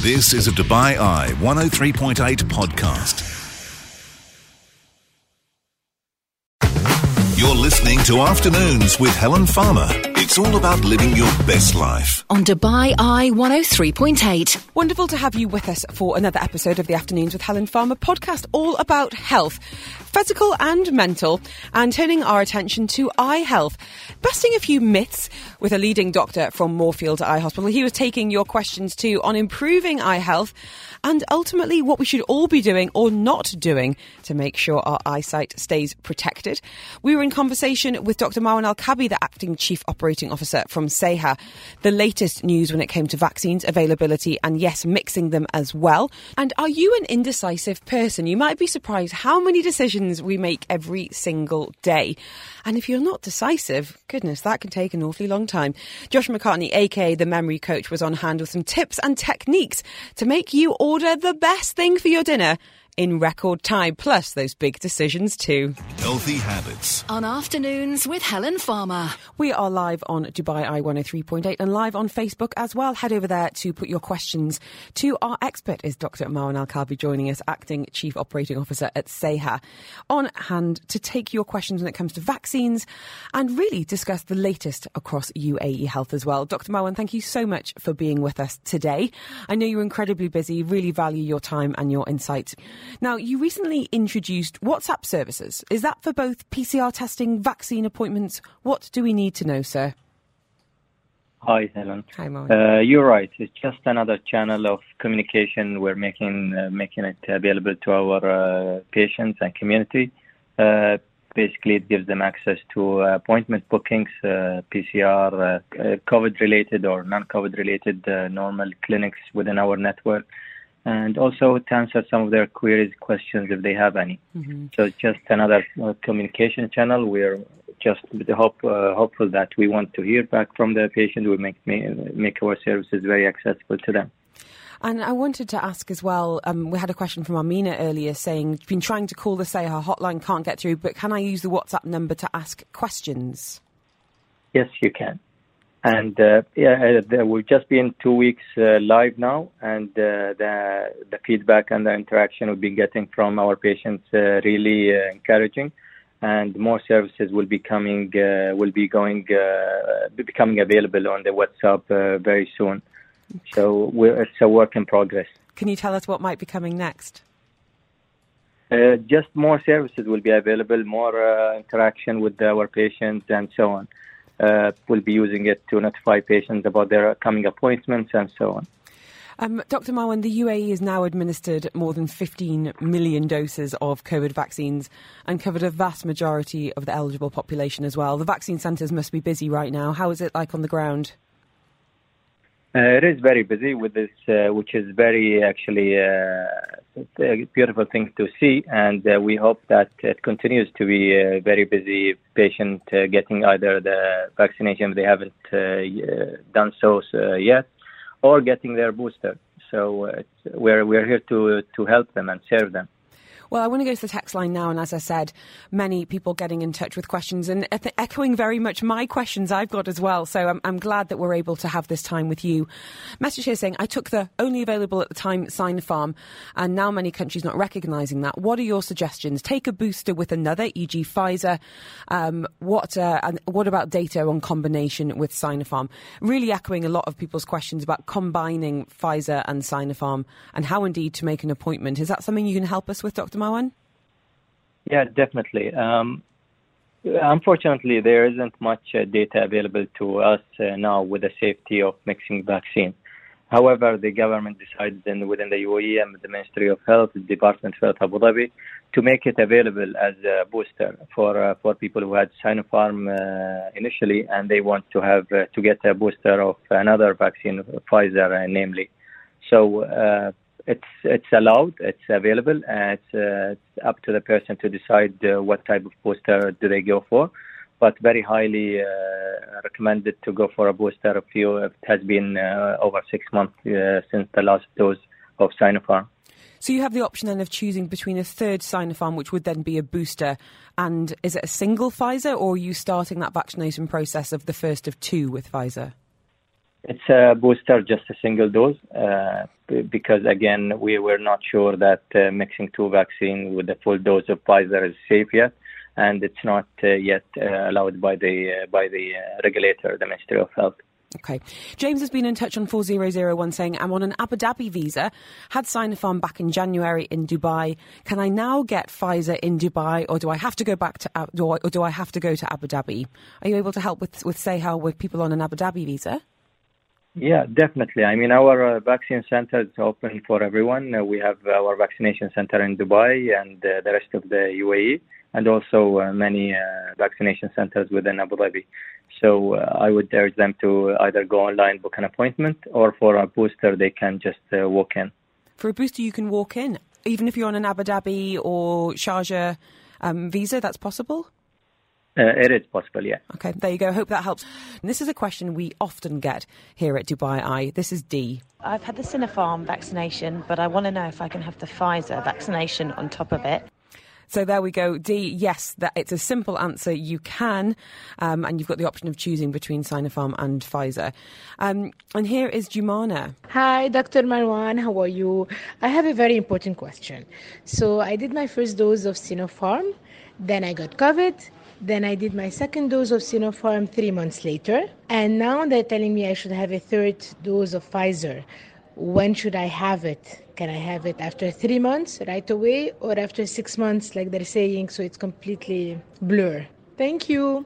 This is a Dubai Eye 103.8 podcast. You're listening to Afternoons with Helen Farmer. It's all about living your best life. On Dubai Eye 103.8. Wonderful to have you with us for another episode of the Afternoons with Helen Farmer podcast, all about health, physical and mental, and turning our attention to eye health. Busting a few myths with a leading doctor from Moorfields Eye Hospital. He was taking your questions too on improving eye health and ultimately what we should all be doing or not doing to make sure our eyesight stays protected. We were in conversation with Dr. Marwan Al-Kabi, the Acting Chief Operating Officer from SEHA. The latest news when it came to vaccines availability and yes, mixing them as well. And are you an indecisive person? You might be surprised how many decisions we make every single day. And if you're not decisive, goodness, that can take an awfully long time. Josh McCartney, aka the Memory Coach, was on hand with some tips and techniques to make you order the best thing for your dinner in record time, plus those big decisions too. Healthy habits. On Afternoons with Helen Farmer. We are live on Dubai Eye 103.8 and live on Facebook as well. Head over there to put your questions to our expert, is Dr. Marwan Al-Kabi, joining us, Acting Chief Operating Officer at SEHA, on hand to take your questions when it comes to vaccines and really discuss the latest across UAE health as well. Dr. Marwan, thank you so much for being with us today. I know you're incredibly busy, really value your time and your insights. Now, you recently introduced WhatsApp services. Is that for both PCR testing, vaccine appointments? What do we need to know, sir? Hi, Helen. Hi, Marwan. You're right. It's just another channel of communication. We're making it available to our patients and community. Basically, it gives them access to appointment bookings, PCR, COVID-related or non-COVID-related normal clinics within our network, and also to answer some of their queries, questions if they have any. Mm-hmm. So it's just another communication channel. We're just hopeful that we want to hear back from the patient. We make our services very accessible to them. And I wanted to ask as well, we had a question from Amina earlier saying, been trying to call the SEHA hotline, can't get through, but can I use the WhatsApp number to ask questions? Yes, you can. And we've just been 2 weeks live now, and the feedback and the interaction we've been getting from our patients really encouraging. And more services will be becoming available on the WhatsApp very soon. So it's a work in progress. Can you tell us what might be coming next? Just more services will be available, more interaction with our patients, and so on. We'll be using it to notify patients about their upcoming appointments and so on. Dr. Marwan, the UAE has now administered more than 15 million doses of COVID vaccines and covered a vast majority of the eligible population as well. The vaccine centres must be busy right now. How is it like on the ground? It is very busy with this, which is very actually a beautiful thing to see, and we hope that it continues to be a very busy patient getting either the vaccination if they haven't done so yet, or getting their booster. So we're here to help them and serve them. Well, I want to go to the text line now, and as I said, many people getting in touch with questions and echoing very much my questions I've got as well. So I'm glad that we're able to have this time with you. Message here saying, I took the only available at the time Sinopharm, and now many countries not recognising that. What are your suggestions? Take a booster with another, e.g. Pfizer. What about data on combination with Sinopharm? Really echoing a lot of people's questions about combining Pfizer and Sinopharm and how indeed to make an appointment. Is that something you can help us with, Dr. Marwan? Yeah, definitely. Unfortunately, there isn't much data available to us now with the safety of mixing vaccines. However, the government decided within the UAE and the Ministry of Health, the Department of Health Abu Dhabi, to make it available as a booster for people who had Sinopharm initially, and they want to get a booster of another vaccine, Pfizer, namely. So it's allowed, it's available, and it's up to the person to decide what type of booster do they go for. But very highly recommended to go for a booster if it has been over 6 months since the last dose of Sinopharm. So you have the option then of choosing between a third Sinopharm, which would then be a booster, and is it a single Pfizer, or are you starting that vaccination process of the first of two with Pfizer? It's a booster, just a single dose, because again, we were not sure that mixing two vaccines with a full dose of Pfizer is safe yet, and it's not yet allowed by the regulator, the Ministry of Health. Okay. James has been in touch on 4001 saying, I'm on an Abu Dhabi visa, had Sinopharm back in January in Dubai. Can I now get Pfizer in Dubai, or do I have to go back to Abu Dhabi? Are you able to help with Seha, with people on an Abu Dhabi visa? Yeah, definitely. I mean, our vaccine center is open for everyone. We have our vaccination center in Dubai and the rest of the UAE, and also many vaccination centers within Abu Dhabi. So I would urge them to either go online, book an appointment, or for a booster, they can just walk in. For a booster, you can walk in, even if you're on an Abu Dhabi or Sharjah visa, that's possible? It is possible, yeah. Okay, there you go. Hope that helps. And this is a question we often get here at Dubai Eye. This is Dee. I've had the Sinopharm vaccination, but I want to know if I can have the Pfizer vaccination on top of it. So there we go. Dee, yes, that it's a simple answer. You can, and you've got the option of choosing between Sinopharm and Pfizer. And here is Jumana. Hi, Dr. Marwan. How are you? I have a very important question. So I did my first dose of Sinopharm, then I got COVID. Then I did my second dose of Sinopharm 3 months later. And now they're telling me I should have a third dose of Pfizer. When should I have it? Can I have it after 3 months right away, or after 6 months like they're saying, so it's completely blur? Thank you.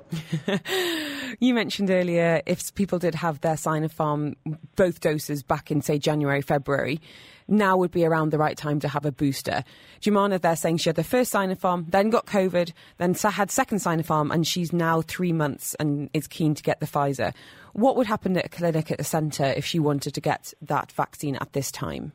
You mentioned earlier if people did have their Sinopharm, both doses back in, say, January, February, now would be around the right time to have a booster. Jumana, they're saying she had the first Sinopharm, then got COVID, then had second Sinopharm, and she's now 3 months and is keen to get the Pfizer. What would happen at a clinic at the centre if she wanted to get that vaccine at this time?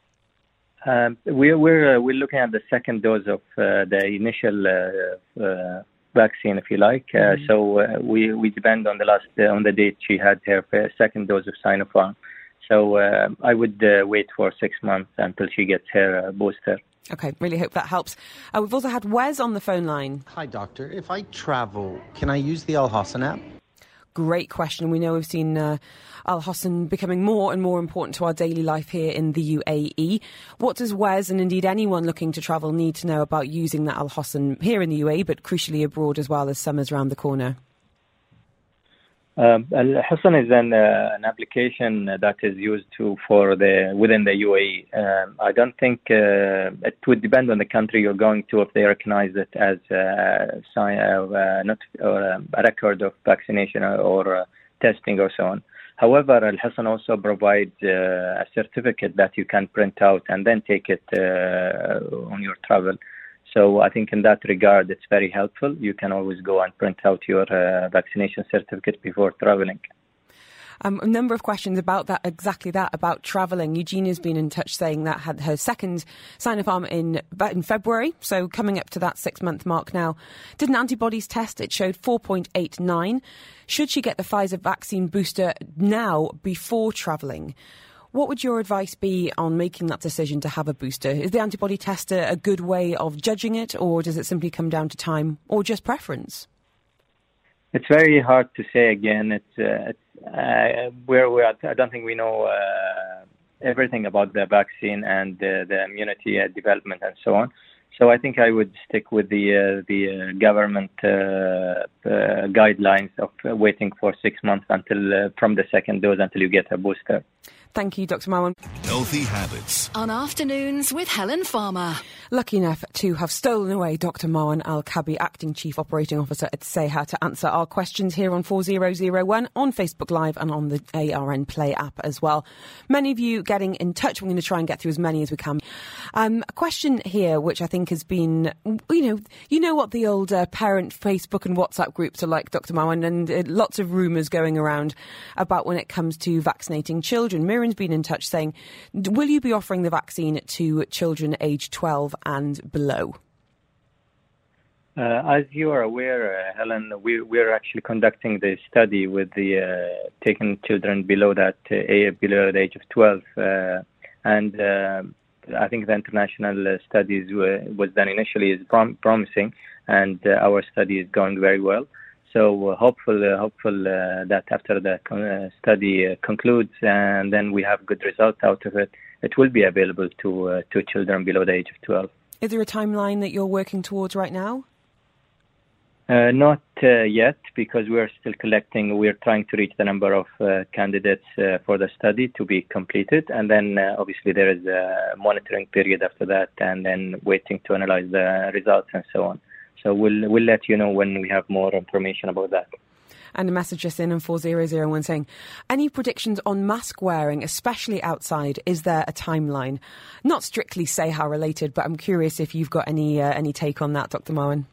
We're looking at the second dose of the initial vaccine, if you like. So we depend on the date she had her second dose of Sinopharm. So I would wait for 6 months until she gets her booster. Okay, really hope that helps. We've also had Wes on the phone line. Hi, doctor. If I travel, can I use the Al Hosn app? Great question. We know we've seen Al Hosn becoming more and more important to our daily life here in the UAE. What does Wes, and indeed anyone looking to travel, need to know about using that Al Hosn here in the UAE, but crucially abroad as well, as summer's around the corner? Al Hosn is an application that is used within the UAE. I don't think it would depend on the country you're going to if they recognize it as a record of vaccination or testing or so on. However, Al Hosn also provides a certificate that you can print out and then take it on your travel. So I think in that regard, it's very helpful. You can always go and print out your vaccination certificate before traveling. A number of questions about that, exactly that, about travelling. Eugenia's been in touch saying that had her second Sinopharm in February, so coming up to that 6-month mark now. Did an antibodies test. It showed 4.89. Should she get the Pfizer vaccine booster now before travelling? What would your advice be on making that decision to have a booster? Is the antibody test a good way of judging it, or does it simply come down to time or just preference? It's very hard to say again. I don't think we know everything about the vaccine and the immunity development and so on. So I think I would stick with the government guidelines of waiting for 6 months from the second dose until you get a booster. Thank you, Dr. Marwan. Healthy habits. On Afternoons with Helen Farmer. Lucky enough to have stolen away Dr. Marwan Al-Kabi, Acting Chief Operating Officer at Seha, to answer our questions here on 4001 on Facebook Live and on the ARN Play app as well. Many of you getting in touch. We're going to try and get through as many as we can. A question here, which I think has been, you know what the old parent Facebook and WhatsApp groups are like, Dr. Marwan, and lots of rumours going around about when it comes to vaccinating children. Miriam's been in touch saying, will you be offering the vaccine to children aged 12 and below? As you are aware, Helen, we're actually conducting the study with taking children below the age of 12. And I think the international studies was done initially is promising, and our study is going very well. So hopeful that after the study concludes and then we have good results out of it, it will be available to children below the age of 12. Is there a timeline that you're working towards right now? Not yet, because we're still collecting. We're trying to reach the number of candidates for the study to be completed. And then obviously there is a monitoring period after that, and then waiting to analyze the results and so on. So we'll let you know when we have more information about that. And a message just in on 4001 saying, any predictions on mask wearing, especially outside? Is there a timeline? Not strictly SEHA related, but I'm curious if you've got any take on that, Dr. Marwan.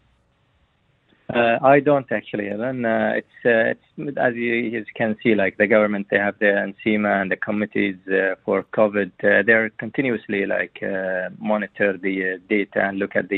I don't actually, Helen. It's as you can see, like the government, they have the NCEMA and the committees for COVID. They're continuously monitor the data and look at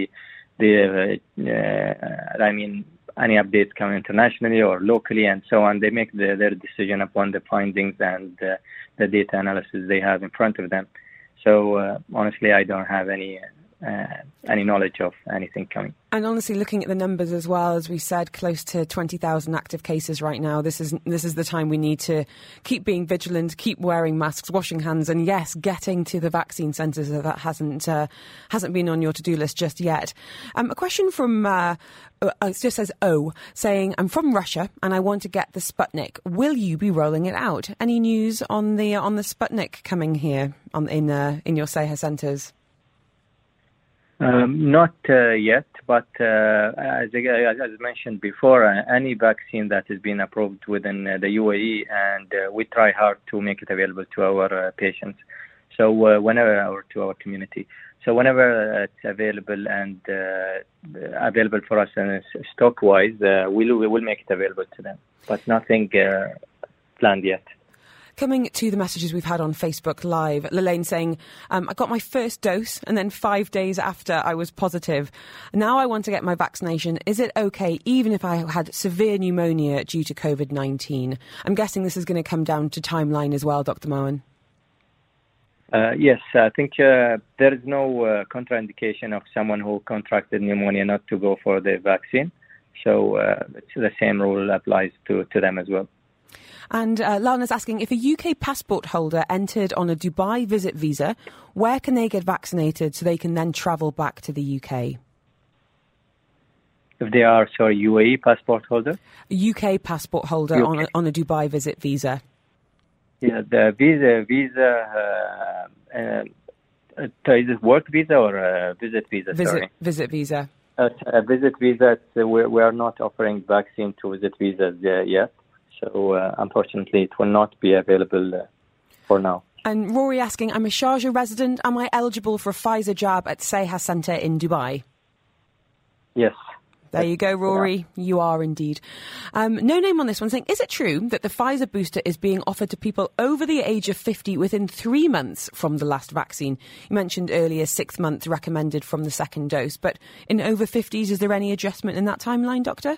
any updates coming internationally or locally and so on. They make their decision upon the findings and the data analysis they have in front of them. So honestly, I don't have any knowledge of anything coming. And honestly, looking at the numbers as well, as we said, close to 20,000 active cases right now. This is the time we need to keep being vigilant, keep wearing masks, washing hands, and yes, getting to the vaccine centres. That hasn't been on your to-do list just yet. A question from it just says saying, I'm from Russia and I want to get the Sputnik. Will you be rolling it out? Any news on the Sputnik coming here in your SEHA centres? Not yet, but as mentioned before, any vaccine that has been approved within the UAE, and we try hard to make it available to our patients. So whenever to our community. So whenever it's available and available for us and stock-wise, we will make it available to them, but nothing planned yet. Coming to the messages we've had on Facebook Live, Lelaine saying, I got my first dose and then 5 days after I was positive. Now I want to get my vaccination. Is it okay even if I had severe pneumonia due to COVID-19? I'm guessing this is going to come down to timeline as well, Dr. Marwan. Yes, I think there is no contraindication of someone who contracted pneumonia not to go for the vaccine. So it's the same rule applies to them as well. And Lana's asking, if a UK passport holder entered on a Dubai visit visa, where can they get vaccinated so they can then travel back to the UK? If they are, UAE passport holder? UK passport holder on a Dubai visit visa. Yeah, the visa is it work visa or a visit visa? Visit visa. A visit visa, we are not offering vaccine to visit visas yet. So, unfortunately, it will not be available for now. And Rory asking, I'm a Sharjah resident. Am I eligible for a Pfizer jab at SEHA Centre in Dubai? Yes. There you go, Rory. Yeah. You are indeed. No name on this one saying, is it true that the Pfizer booster is being offered to people over the age of 50 within 3 months from the last vaccine? You mentioned earlier 6 months recommended from the second dose. But in over 50s, is there any adjustment in that timeline, Doctor?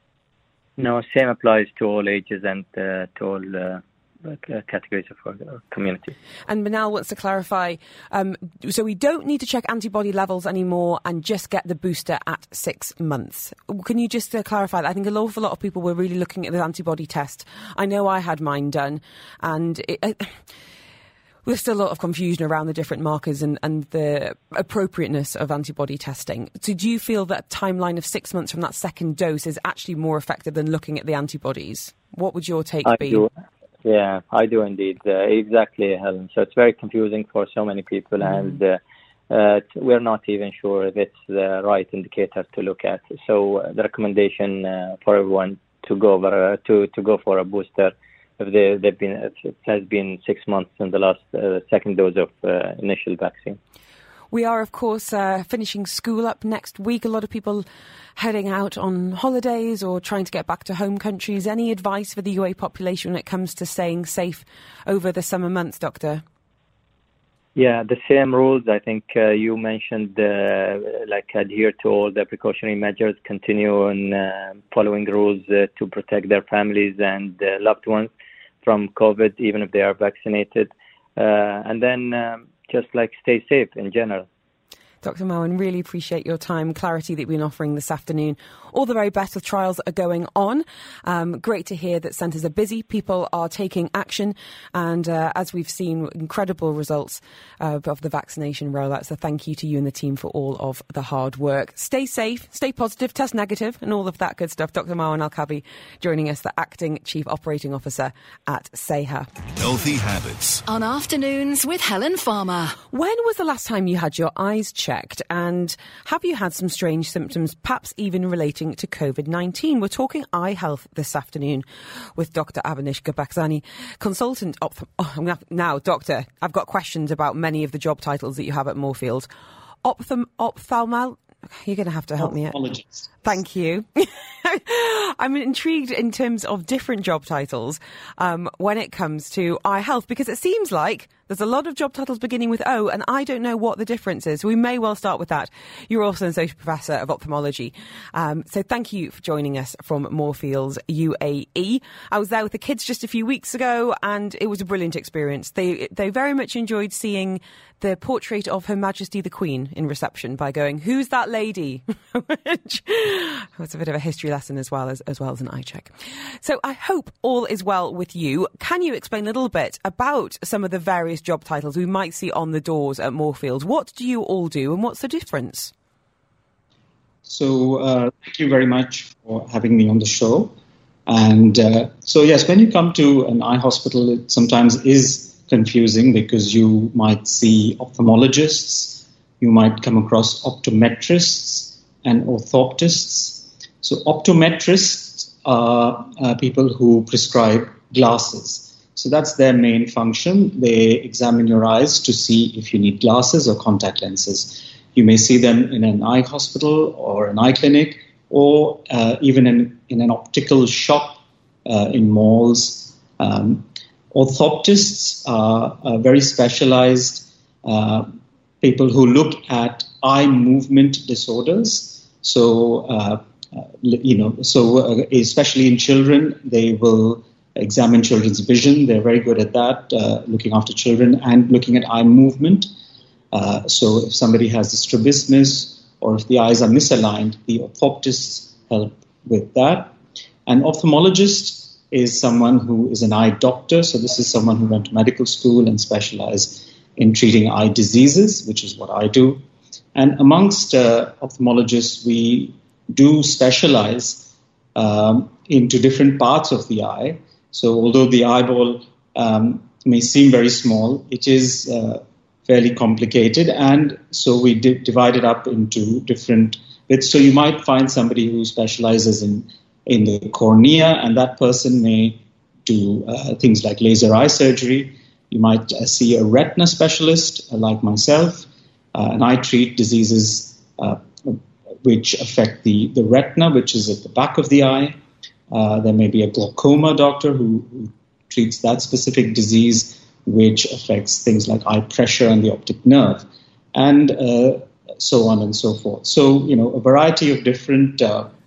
No, same applies to all ages and to all categories of our community. And Manal wants to clarify, so we don't need to check antibody levels anymore and just get the booster at 6 months. Can you just clarify that? I think an awful lot of people were really looking at the antibody test. I know I had mine done, and there's still a lot of confusion around the different markers and the appropriateness of antibody testing. So do you feel that timeline of 6 months from that second dose is actually more effective than looking at the antibodies? What would your take be? Yeah, I do indeed. Exactly, Helen. So it's very confusing for so many people, and we're not even sure if it's the right indicator to look at. So the recommendation for everyone to go for a booster, if it has been 6 months in the last second dose of initial vaccine. We are, of course, finishing school up next week. A lot of people heading out on holidays or trying to get back to home countries. Any advice for the UAE population when it comes to staying safe over the summer months, Doctor? Yeah, the same rules. I think you mentioned, adhere to all the precautionary measures, continue on following rules to protect their families and loved ones from COVID, even if they are vaccinated. And then just stay safe in general. Dr. Marwan, really appreciate your time, clarity that you've been offering this afternoon. All the very best with trials that are going on. Great to hear that centres are busy, people are taking action, and as we've seen, incredible results of the vaccination rollout. So thank you to you and the team for all of the hard work. Stay safe, stay positive, test negative, and all of that good stuff. Dr. Marwan Al-Kabi joining us, the Acting Chief Operating Officer at SEHA. Healthy habits. On Afternoons with Helen Farmer. When was the last time you had your eyes checked, and have you had some strange symptoms, perhaps even relating to COVID-19? We're talking eye health this afternoon with Dr. Abanishka Baksani, consultant Doctor, I've got questions about many of the job titles that you have at Moorfields. Ophthalmal... You're going to have to help me out. Thank you. I'm intrigued in terms of different job titles when it comes to eye health, because it seems like there's a lot of job titles beginning with O, and I don't know what the difference is. We may well start with that. You're also an Associate Professor of Ophthalmology. So thank you for joining us from Moorfields, UAE. I was there with the kids just a few weeks ago, and it was a brilliant experience. They very much enjoyed seeing the portrait of Her Majesty the Queen in reception by going, "Who's that lady?" Which was a bit of a history lesson as well as an eye check. So I hope all is well with you. Can you explain a little bit about some of the various job titles we might see on the doors at Moorfields? What do you all do, and what's the difference? So thank you very much for having me on the show. And so yes, when you come to an eye hospital, it sometimes is confusing because you might see ophthalmologists, you might come across optometrists and orthoptists. So optometrists are people who prescribe glasses. So that's their main function. They examine your eyes to see if you need glasses or contact lenses. You may see them in an eye hospital or an eye clinic, or even in an optical shop in malls. Orthoptists are very specialized people who look at eye movement disorders. So, especially in children, they will examine children's vision. They're very good at that, looking after children and looking at eye movement. So if somebody has a strabismus or if the eyes are misaligned, the orthoptists help with that. An ophthalmologist is someone who is an eye doctor. So this is someone who went to medical school and specialized in treating eye diseases, which is what I do. And amongst ophthalmologists, we do specialize into different parts of the eye. So although the eyeball may seem very small, it is fairly complicated. And so we divide it up into different bits. So you might find somebody who specializes in the cornea, and that person may do things like laser eye surgery. You might see a retina specialist like myself, and I treat diseases which affect the retina, which is at the back of the eye. There may be a glaucoma doctor who treats that specific disease, which affects things like eye pressure and the optic nerve, and so on and so forth. So, a variety of different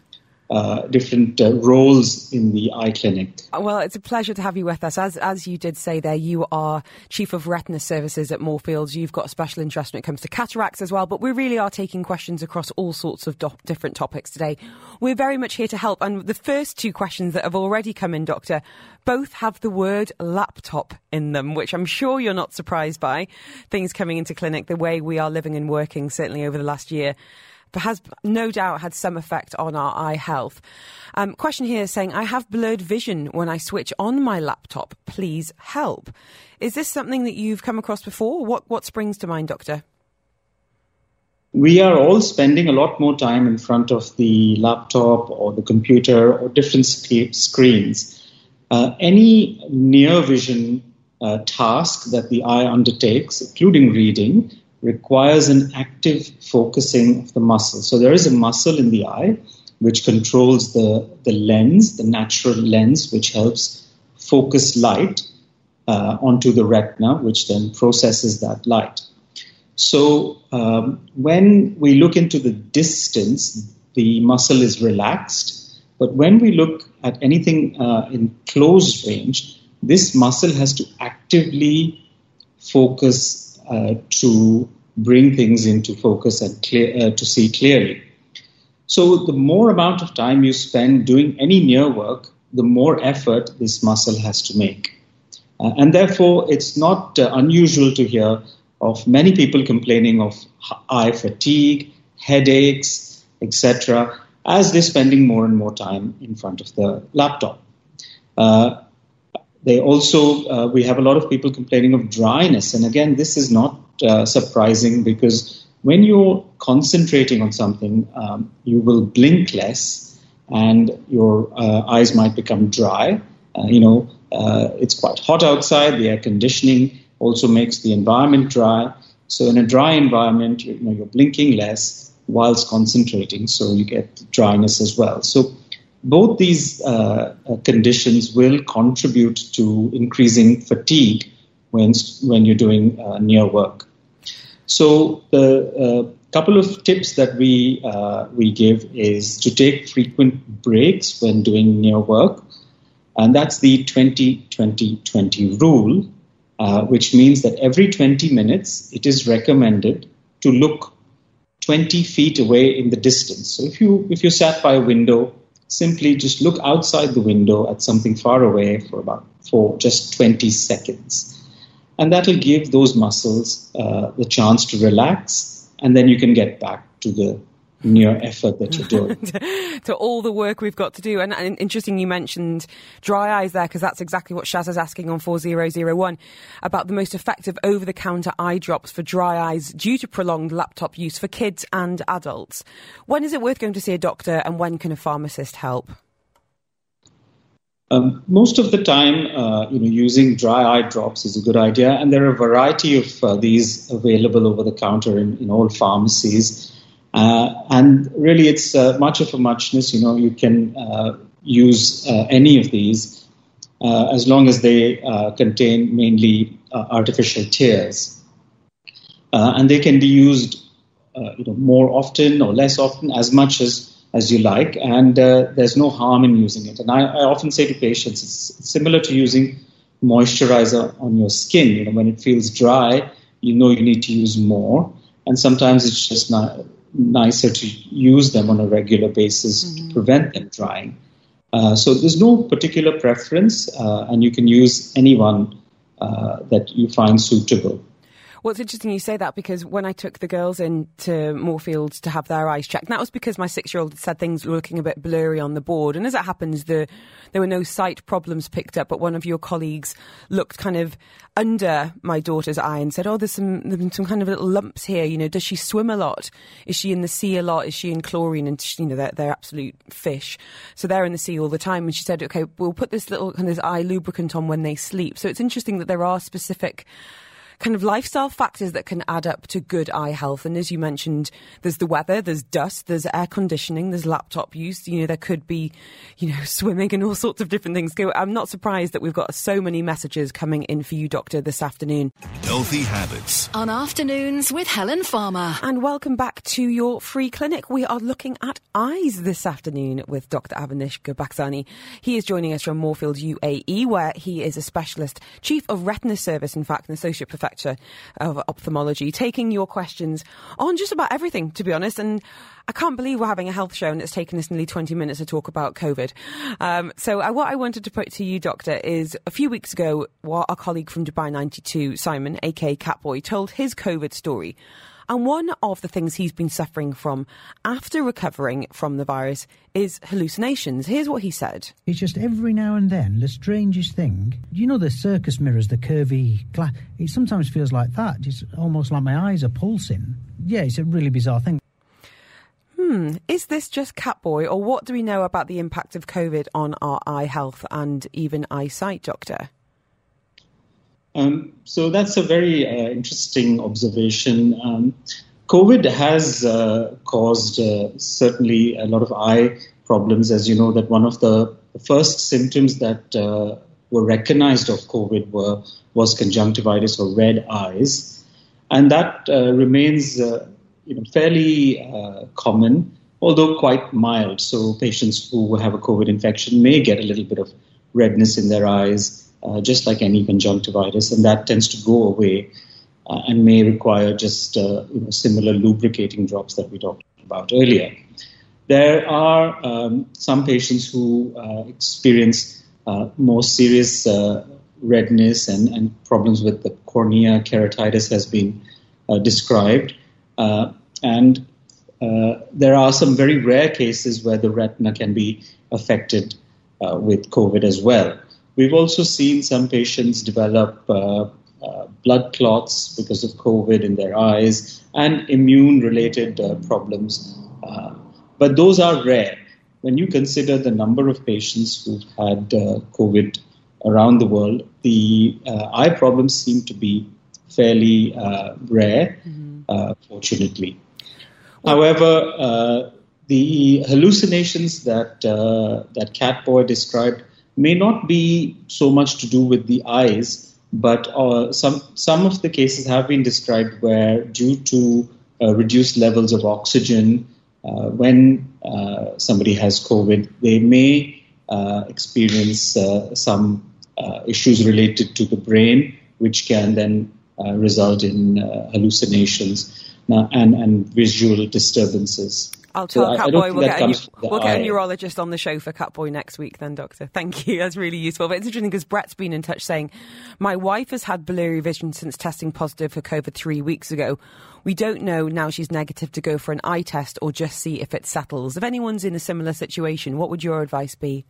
roles in the eye clinic. Well, it's a pleasure to have you with us. As you did say there, you are Chief of Retina Services at Moorfields. You've got a special interest when it comes to cataracts as well, but we really are taking questions across all sorts of different topics today. We're very much here to help, and the first two questions that have already come in, Doctor, both have the word laptop in them, which I'm sure you're not surprised by. Things coming into clinic, the way we are living and working, certainly over the last year, but has no doubt had some effect on our eye health. Question here saying, I have blurred vision when I switch on my laptop. Please help. Is this something that you've come across before? What springs to mind, Doctor? We are all spending a lot more time in front of the laptop or the computer or different screens. Any near vision task that the eye undertakes, including reading, requires an active focusing of the muscle. So there is a muscle in the eye which controls the lens, the natural lens, which helps focus light onto the retina, which then processes that light. So when we look into the distance, the muscle is relaxed. But when we look at anything in close range, this muscle has to actively focus to bring things into focus and to see clearly. So the more amount of time you spend doing any near work, the more effort this muscle has to make. And therefore, it's not unusual to hear of many people complaining of eye fatigue, headaches, etc., as they're spending more and more time in front of the laptop. We have a lot of people complaining of dryness. And again, this is not surprising because when you're concentrating on something, you will blink less and your eyes might become dry. It's quite hot outside. The air conditioning also makes the environment dry. So in a dry environment, you're blinking less whilst concentrating, so you get dryness as well. So both these conditions will contribute to increasing fatigue when you're doing near work. So the couple of tips that we give is to take frequent breaks when doing near work, and that's the 20-20-20 rule, which means that every 20 minutes it is recommended to look 20 feet away in the distance. So if you sat by a window, simply just look outside the window at something far away for just 20 seconds. And that will give those muscles the chance to relax, and then you can get back to the near effort that you're doing. To all the work we've got to do. And interesting you mentioned dry eyes there, because that's exactly what Shaz is asking on 4001 about the most effective over-the-counter eye drops for dry eyes due to prolonged laptop use for kids and adults. When is it worth going to see a doctor, and when can a pharmacist help? Most of the time, using dry eye drops is a good idea, and there are a variety of these available over the counter in all pharmacies. And really, it's much of a muchness. You can use any of these as long as they contain mainly artificial tears, and they can be used, more often or less often, as much as you like. And there's no harm in using it. And I often say to patients, it's similar to using moisturizer on your skin. When it feels dry, you need to use more, and sometimes it's just not nicer to use them on a regular basis to prevent them drying. So there's no particular preference, and you can use any one that you find suitable. Well, it's interesting you say that, because when I took the girls into Moorfields to have their eyes checked, that was because my 6-year-old said things were looking a bit blurry on the board. And as it happens, there were no sight problems picked up, but one of your colleagues looked kind of under my daughter's eye and said, there's been some kind of little lumps here. Does she swim a lot? Is she in the sea a lot? Is she in chlorine? And, they're absolute fish. So they're in the sea all the time. And she said, okay, we'll put this little kind of eye lubricant on when they sleep. So it's interesting that there are specific kind of lifestyle factors that can add up to good eye health. And as you mentioned, there's the weather, there's dust, there's air conditioning, there's laptop use, there could be, swimming and all sorts of different things. I'm not surprised that we've got so many messages coming in for you, Doctor, this afternoon. Healthy habits On Afternoons with Helen Farmer. And welcome back to your free clinic. We are looking at eyes this afternoon with Dr. Avanish Gurbakhzani. He is joining us from Moorfields, UAE, where he is a specialist, chief of retina service, in fact, an associate professor of ophthalmology, taking your questions on just about everything, to be honest. And I can't believe we're having a health show and it's taken us nearly 20 minutes to talk about COVID. What I wanted to put to you, Doctor, is a few weeks ago, our colleague from Dubai 92, Simon, aka Catboy, told his COVID story. And one of the things he's been suffering from after recovering from the virus is hallucinations. Here's what he said. It's just every now and then, the strangest thing, the circus mirrors, the curvy glass, it sometimes feels like that. It's almost like my eyes are pulsing. Yeah, it's a really bizarre thing. Is this just Catboy, or what do we know about the impact of COVID on our eye health and even eyesight, Doctor? So that's a very interesting observation. COVID has caused certainly a lot of eye problems. As you know, that one of the first symptoms that were recognized of COVID was conjunctivitis or red eyes, and that remains fairly common, although quite mild. So patients who have a COVID infection may get a little bit of redness in their eyes, just like any conjunctivitis, and that tends to go away. and may require just similar lubricating drops that we talked about earlier. There are some patients who experience more serious redness and problems with the cornea. Keratitis has been described. And there are some very rare cases where the retina can be affected with COVID as well. We've also seen some patients develop blood clots because of COVID in their eyes and immune-related problems. But those are rare. When you consider the number of patients who've had COVID around the world, the eye problems seem to be fairly rare, fortunately. However, the hallucinations that Catboy described may not be so much to do with the eyes, but some of the cases have been described where, due to reduced levels of oxygen, when somebody has COVID, they may experience some issues related to the brain, which can then result in hallucinations and visual disturbances. I'll tell Catboy we'll get a neurologist on the show for Catboy next week then, Doctor. Thank you. That's really useful. But it's interesting because Brett's been in touch saying, my wife has had blurry vision since testing positive for COVID 3 weeks ago. We don't know now she's negative to go for an eye test or just see if it settles. If anyone's in a similar situation, what would your advice be?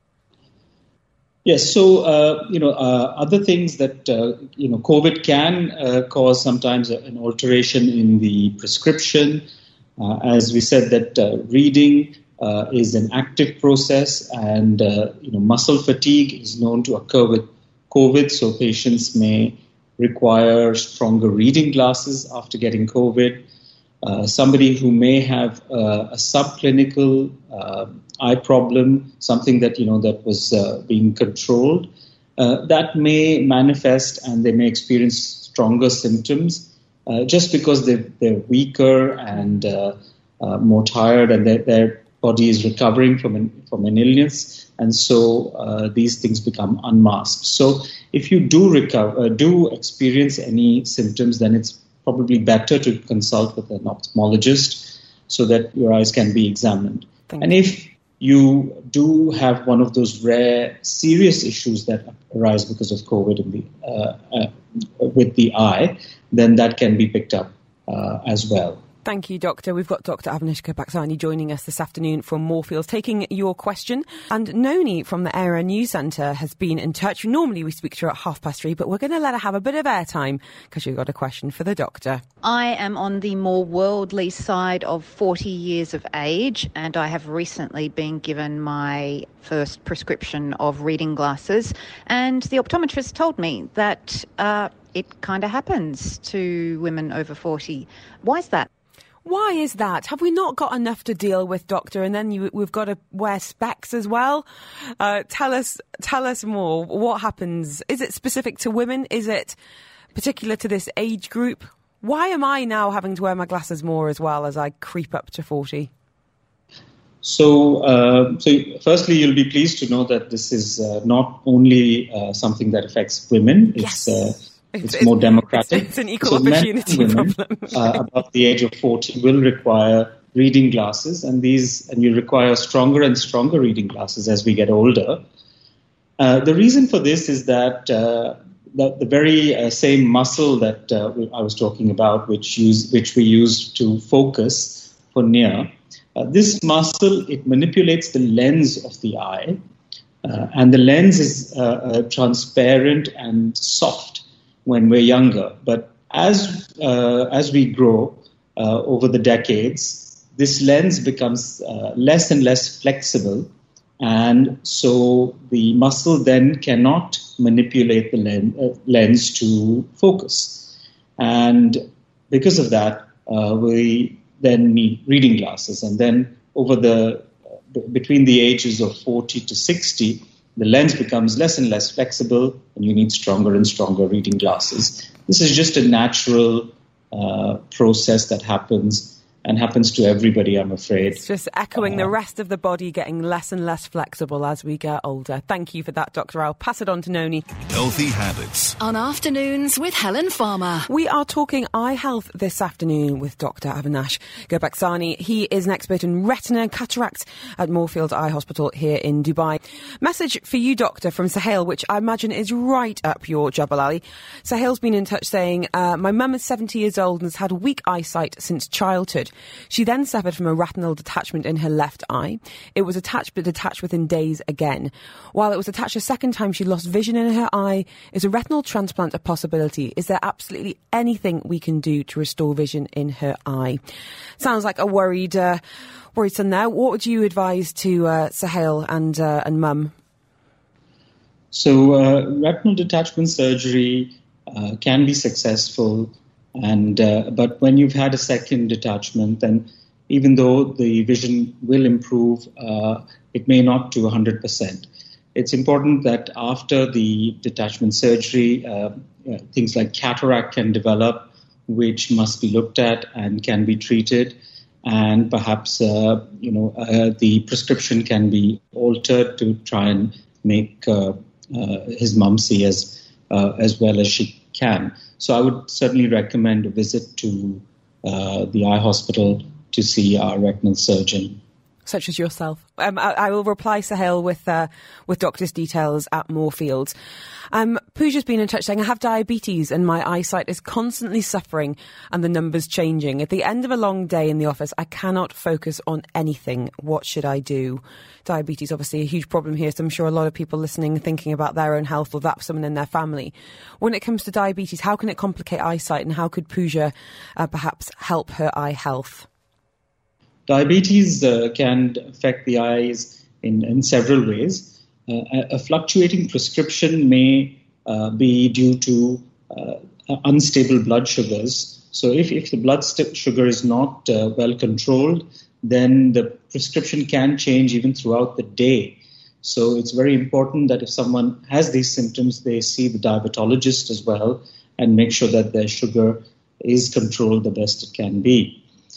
Yes, so, other things that, COVID can cause sometimes an alteration in the prescription. As we said, that reading is an active process, and, muscle fatigue is known to occur with COVID, so patients may require stronger reading glasses after getting COVID. Somebody who may have a subclinical eye problem, something that that was being controlled, that may manifest and they may experience stronger symptoms just because they're weaker and more tired, and their body is recovering from an illness, and so these things become unmasked. So if you do experience any symptoms, then it's probably better to consult with an ophthalmologist so that your eyes can be examined. And if you do have one of those rare, serious issues that arise because of COVID with the eye, then that can be picked up as well. Thank you, Doctor. We've got Dr. Avnishka Bhaksani joining us this afternoon from Moorfields, taking your question. And Noni from the Era News Centre has been in touch. Normally we speak to her at 3:30, but we're going to let her have a bit of airtime because you've got a question for the doctor. I am on the more worldly side of 40 years of age, and I have recently been given my first prescription of reading glasses. And the optometrist told me that it kind of happens to women over 40. Why is that? Why is that? Have we not got enough to deal with, Doctor? And then we've got to wear specs as well. Tell us more. What happens? Is it specific to women? Is it particular to this age group? Why am I now having to wear my glasses more as well as I creep up to 40? So firstly, you'll be pleased to know that this is not only something that affects women. It's more democratic. It's an equal opportunity problem. Above the age of 40 will require reading glasses, and you require stronger and stronger reading glasses as we get older. The reason for this is that the very same muscle that I was talking about, which we use to focus for near, this muscle, it manipulates the lens of the eye, and the lens is transparent and soft when we're younger. But as we grow over the decades, this lens becomes less and less flexible, and so the muscle then cannot manipulate the lens to focus. And because of that, we then need reading glasses. And then between the ages of 40 to 60, the lens becomes less and less flexible, and you need stronger and stronger reading glasses. This is just a natural process that happens, and happens to everybody, I'm afraid. It's just echoing the rest of the body getting less and less flexible as we get older. Thank you for that, Dr. I'll pass it on to Noni. Healthy habits. On Afternoons with Helen Farmer. We are talking eye health this afternoon with Dr. Avinash Gurbaxani. He is an expert in retina and cataract at Moorfields Eye Hospital here in Dubai. Message for you, Doctor, from Sahel, which I imagine is right up your Jabal Ali. Sahel's been in touch saying, my mum is 70 years old and has had weak eyesight since childhood. She then suffered from a retinal detachment in her left eye. It was attached but detached within days again. While it was attached a second time, she lost vision in her eye. Is a retinal transplant a possibility? Is there absolutely anything we can do to restore vision in her eye? Sounds like a worried son there. What would you advise to Sahel and mum? So retinal detachment surgery can be successful. But when you've had a second detachment, then even though the vision will improve, it may not to 100%. It's important that after the detachment surgery, things like cataract can develop, which must be looked at and can be treated. And perhaps, the prescription can be altered to try and make his mum see as well as she can. So I would certainly recommend a visit to the eye hospital to see our retinal surgeon. Such as yourself. I will reply, Sahel, with doctor's details at Moorfields. Pooja's been in touch saying, I have diabetes and my eyesight is constantly suffering and the numbers changing. At the end of a long day in the office, I cannot focus on anything. What should I do? Diabetes, obviously a huge problem here, so I'm sure a lot of people listening are thinking about their own health or that of someone in their family. When it comes to diabetes, how can it complicate eyesight and how could Pooja perhaps help her eye health? Diabetes can affect the eyes in several ways. A fluctuating prescription may be due to unstable blood sugars. So if the blood sugar is not well controlled, then the prescription can change even throughout the day. So it's very important that if someone has these symptoms, they see the diabetologist as well and make sure that their sugar is controlled the best it can be.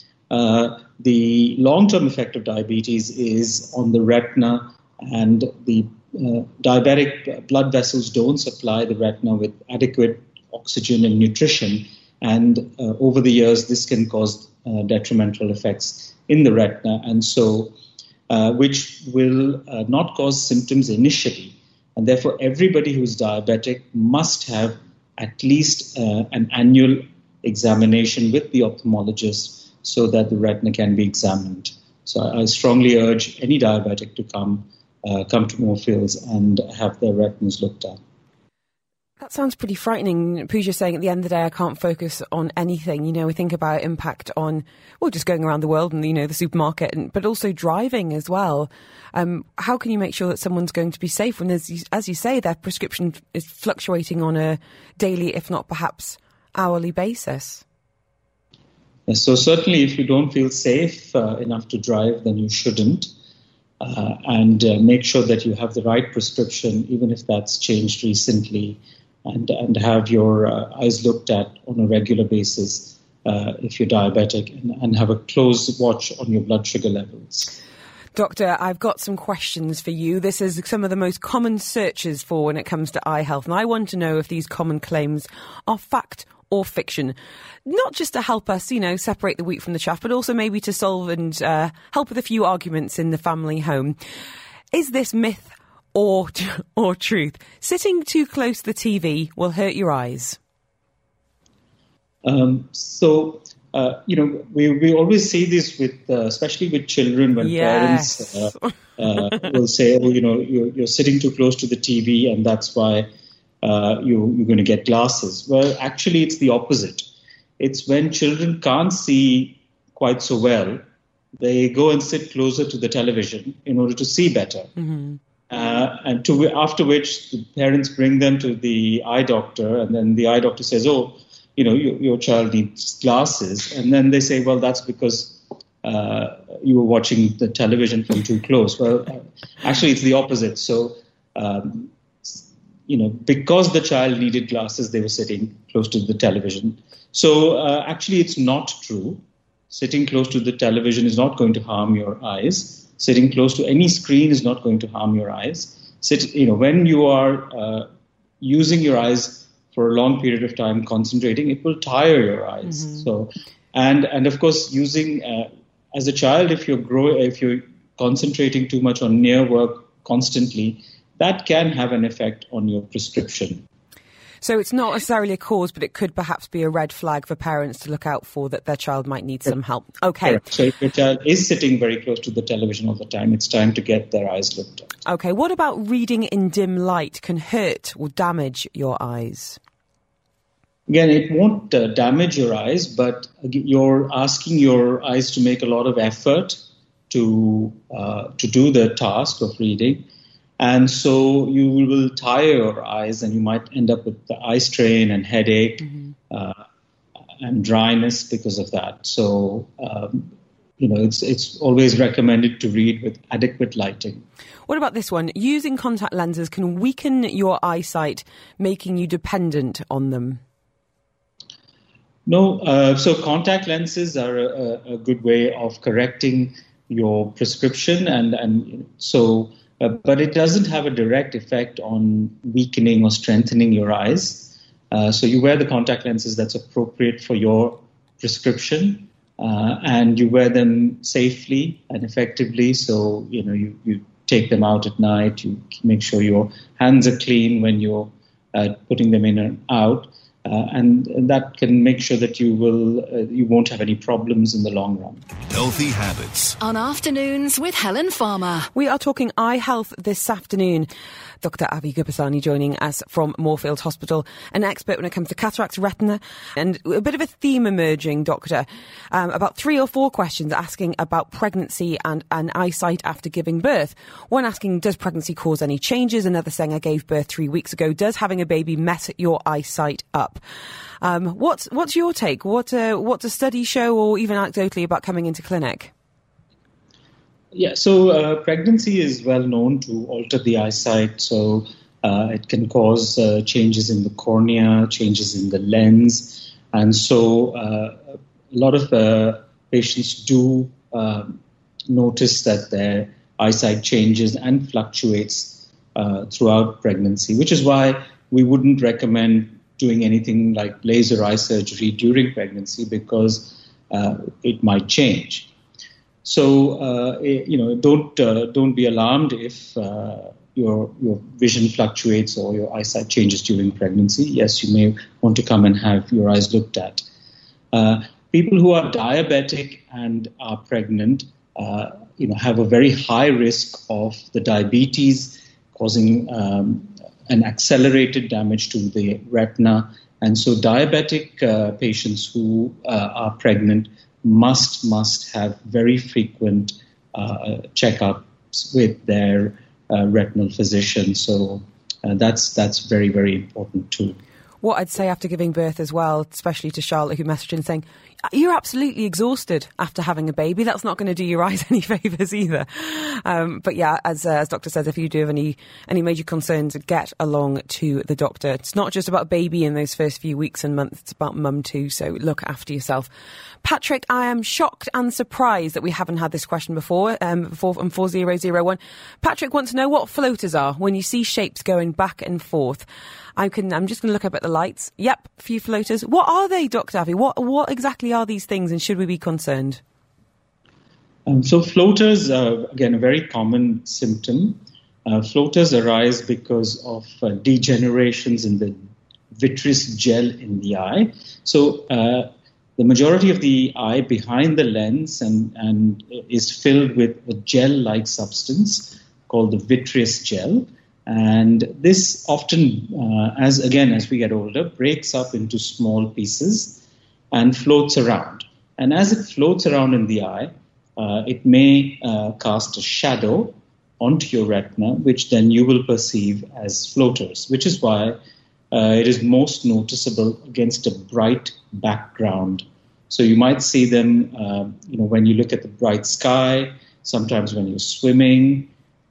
The long-term effect of diabetes is on the retina, and the diabetic blood vessels don't supply the retina with adequate oxygen and nutrition. And over the years, this can cause detrimental effects in the retina, and so which will not cause symptoms initially. And therefore, everybody who's diabetic must have at least an annual examination with the ophthalmologist so that the retina can be examined. So I strongly urge any diabetic to come to Moorfields and have their retinas looked at. That sounds pretty frightening. Pooja saying at the end of the day, I can't focus on anything. You know, we think about impact on, well, just going around the world and, you know, the supermarket, but also driving as well. How can you make sure that someone's going to be safe when, as you say, their prescription is fluctuating on a daily, if not perhaps hourly basis? So certainly if you don't feel safe enough to drive, then you shouldn't. And make sure that you have the right prescription, even if that's changed recently, and have your eyes looked at on a regular basis if you're diabetic, and have a close watch on your blood sugar levels. Doctor, I've got some questions for you. This is some of the most common searches for when it comes to eye health, and I want to know if these common claims are fact or fiction, not just to help us, you know, separate the wheat from the chaff, but also maybe to solve and help with a few arguments in the family home. Is this myth or truth? Sitting too close to the TV will hurt your eyes. We always say this with, especially with children, when parents will say, oh, you know, you're sitting too close to the TV and that's why you're going to get glasses. Well, actually, it's the opposite. It's when children can't see quite so well, they go and sit closer to the television in order to see better. Mm-hmm. After which the parents bring them to the eye doctor, and then the eye doctor says, oh, you know, your child needs glasses. And then they say, well, that's because you were watching the television from too close. Well, actually, it's the opposite. So, because the child needed glasses, they were sitting close to the television. So actually, it's not true. sitting close to the television is not going to harm your eyes. Sitting close to any screen is not going to harm your eyes. When you are using your eyes for a long period of time, concentrating, it will tire your eyes. Mm-hmm. So, and of course, using as a child, if you're concentrating too much on near work constantly, that can have an effect on your prescription. So it's not necessarily a cause, but it could perhaps be a red flag for parents to look out for, that their child might need some help. Okay. Correct. So if your child is sitting very close to the television all the time, it's time to get their eyes looked at. Okay. What about reading in dim light can hurt or damage your eyes? Again, it won't damage your eyes, but you're asking your eyes to make a lot of effort to do the task of reading. And so you will tire your eyes, and you might end up with the eye strain and headache and dryness because of that. So, it's always recommended to read with adequate lighting. What about this one? Using contact lenses can weaken your eyesight, making you dependent on them. No, so contact lenses are a good way of correcting your prescription, and so. But it doesn't have a direct effect on weakening or strengthening your eyes. So you wear the contact lenses that's appropriate for your prescription, and you wear them safely and effectively. So, you take them out at night. You make sure your hands are clean when you're putting them in and out. And that can make sure that you won't have any problems in the long run. Healthy habits. On Afternoons with Helen Farmer. We are talking eye health this afternoon. Dr. Avi Gubasani joining us from Moorfield Hospital, an expert when it comes to cataracts, retina, and a bit of a theme emerging, Doctor, about 3 or 4 questions asking about pregnancy and eyesight after giving birth. One asking, does pregnancy cause any changes? Another saying, I gave birth 3 weeks ago. Does having a baby mess your eyesight up? What's your take? What does studies show, or even anecdotally, about coming into clinic? Yeah, so pregnancy is well known to alter the eyesight. So it can cause changes in the cornea, changes in the lens. And so a lot of patients do notice that their eyesight changes and fluctuates throughout pregnancy, which is why we wouldn't recommend doing anything like laser eye surgery during pregnancy, because it might change. So, don't be alarmed if your vision fluctuates or your eyesight changes during pregnancy. Yes, you may want to come and have your eyes looked at. People who are diabetic and are pregnant, have a very high risk of the diabetes causing an accelerated damage to the retina. And so diabetic patients who are pregnant must have very frequent checkups with their retinal physician. So that's very, very important too. What I'd say after giving birth as well, especially to Charlotte, who messaged in saying, you're absolutely exhausted after having a baby. That's not going to do your eyes any favours either. But yeah, as Doctor says, if you do have any major concerns, get along to the doctor. It's not just about baby in those first few weeks and months. It's about mum too. So look after yourself. Patrick, I am shocked and surprised that we haven't had this question before on 4001. Patrick wants to know what floaters are when you see shapes going back and forth. I'm just going to look up at the lights. Yep, a few floaters. What are they, Dr. Avi? What exactly are these things, and should we be concerned? So floaters are, again, a very common symptom. Floaters arise because of degenerations in the vitreous gel in the eye. So the majority of the eye behind the lens and is filled with a gel-like substance called the vitreous gel. And this often, as we get older, breaks up into small pieces and floats around. And as it floats around in the eye, it may cast a shadow onto your retina, which then you will perceive as floaters, which is why it is most noticeable against a bright background. So you might see them, when you look at the bright sky, sometimes when you're swimming,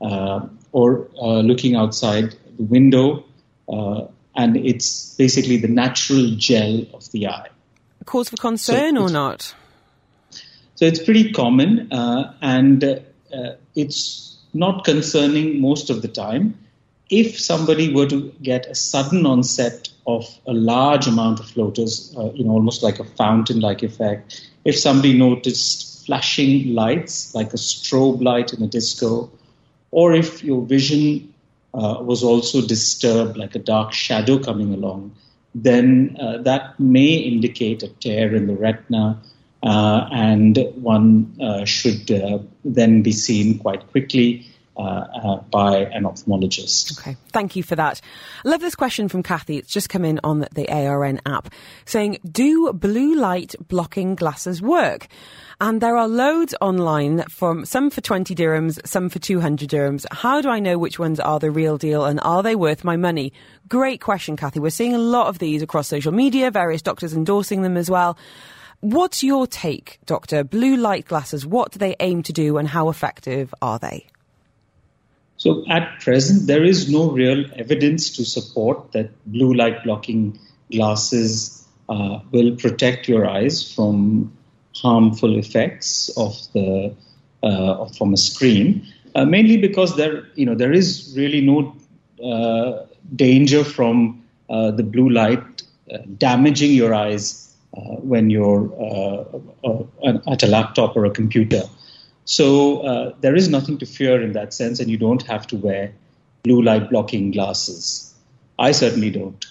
or looking outside the window, and it's basically the natural gel of the eye. Cause for concern or not? So it's pretty common, and it's not concerning most of the time. If somebody were to get a sudden onset of a large amount of floaters, almost like a fountain-like effect, if somebody noticed flashing lights, like a strobe light in a disco, or if your vision was also disturbed, like a dark shadow coming along, then that may indicate a tear in the retina, and one should then be seen quite quickly by an ophthalmologist. Okay, thank you for that. I love this question from Kathy. It's just come in on the ARN app saying, do blue light blocking glasses work? And there are loads online, from some for 20 dirhams, some for 200 dirhams. How do I know which ones are the real deal, and are they worth my money? Great question, Kathy. We're seeing a lot of these across social media, various doctors endorsing them as well. What's your take, Doctor? Blue light glasses, what do they aim to do and how effective are they? So at present, there is no real evidence to support that blue light blocking glasses will protect your eyes from harmful effects of from a screen, mainly because there is really no danger from the blue light damaging your eyes when you're at a laptop or a computer. So there is nothing to fear in that sense, and you don't have to wear blue light blocking glasses. I certainly don't.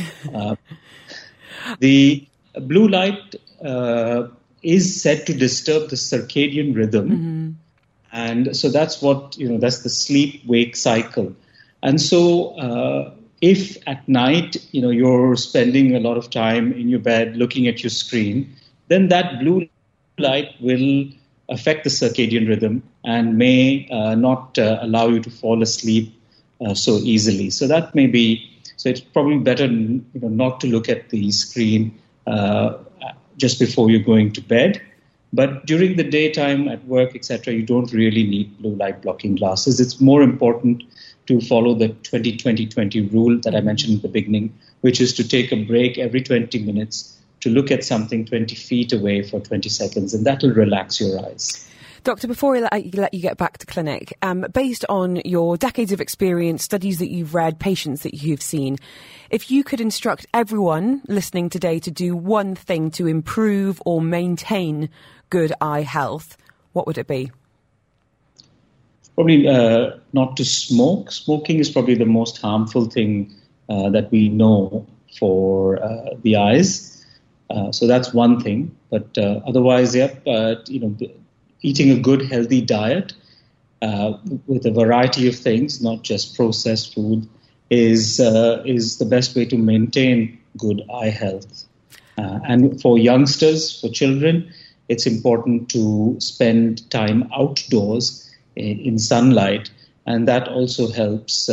The blue light is said to disturb the circadian rhythm, and so that's what that's the sleep-wake cycle. And so if at night you're spending a lot of time in your bed looking at your screen, then that blue light will affect the circadian rhythm and may not allow you to fall asleep so easily. So that may be. So it's probably better not to look at the screen just before you're going to bed. But during the daytime, at work, etc., you don't really need blue light blocking glasses. It's more important to follow the 20-20-20 rule that I mentioned at the beginning, which is to take a break every 20 minutes to look at something 20 feet away for 20 seconds, and that will relax your eyes. Doctor, before we let you get back to clinic, based on your decades of experience, studies that you've read, patients that you've seen, if you could instruct everyone listening today to do one thing to improve or maintain good eye health, what would it be? Probably not to smoke. Smoking is probably the most harmful thing that we know for the eyes. So that's one thing. But otherwise, eating a good, healthy diet with a variety of things, not just processed food, is the best way to maintain good eye health. And for youngsters, for children, it's important to spend time outdoors in sunlight, and that also helps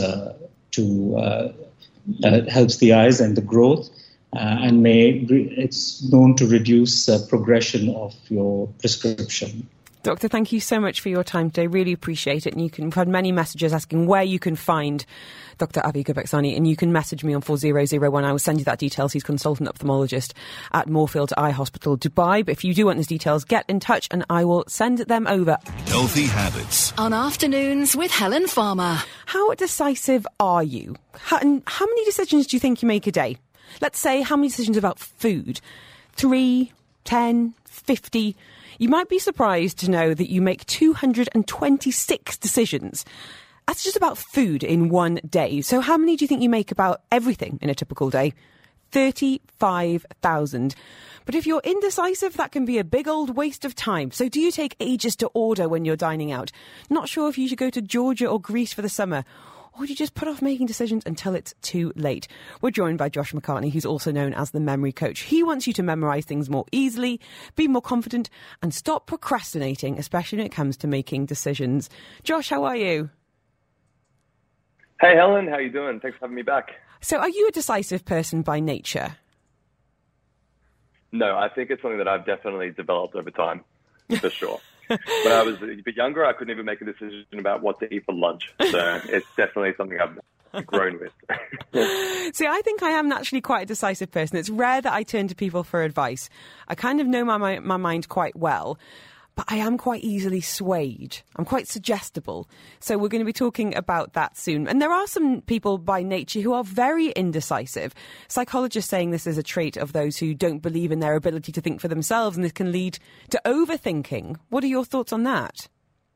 helps the eyes and the growth, and it's known to reduce progression of your prescription. Doctor, thank you so much for your time today. Really appreciate it. And we've had many messages asking where you can find Dr. Avi Gobeksani, and you can message me on 4001. I will send you that details. He's consultant ophthalmologist at Moorfields Eye Hospital, Dubai. But if you do want those details, get in touch and I will send them over. Healthy habits on Afternoons with Helen Farmer. How decisive are you? How many decisions do you think you make a day? Let's say, how many decisions about food? 3, 10, 50? You might be surprised to know that you make 226 decisions. That's just about food in one day. So how many do you think you make about everything in a typical day? 35,000. But if you're indecisive, that can be a big old waste of time. So do you take ages to order when you're dining out? Not sure if you should go to Georgia or Greece for the summer? Or do you just put off making decisions until it's too late? We're joined by Josh McCartney, who's also known as the Memory Coach. He wants you to memorise things more easily, be more confident, and stop procrastinating, especially when it comes to making decisions. Josh, how are you? Hey, Helen, how you doing? Thanks for having me back. So are you a decisive person by nature? No, I think it's something that I've definitely developed over time, for sure. When I was a bit younger, I couldn't even make a decision about what to eat for lunch. So it's definitely something I've grown with. See, I think I am naturally quite a decisive person. It's rare that I turn to people for advice. I kind of know my mind quite well. but I am quite easily swayed. I'm quite suggestible. So we're going to be talking about that soon. And there are some people by nature who are very indecisive. Psychologists saying this is a trait of those who don't believe in their ability to think for themselves, and this can lead to overthinking. What are your thoughts on that?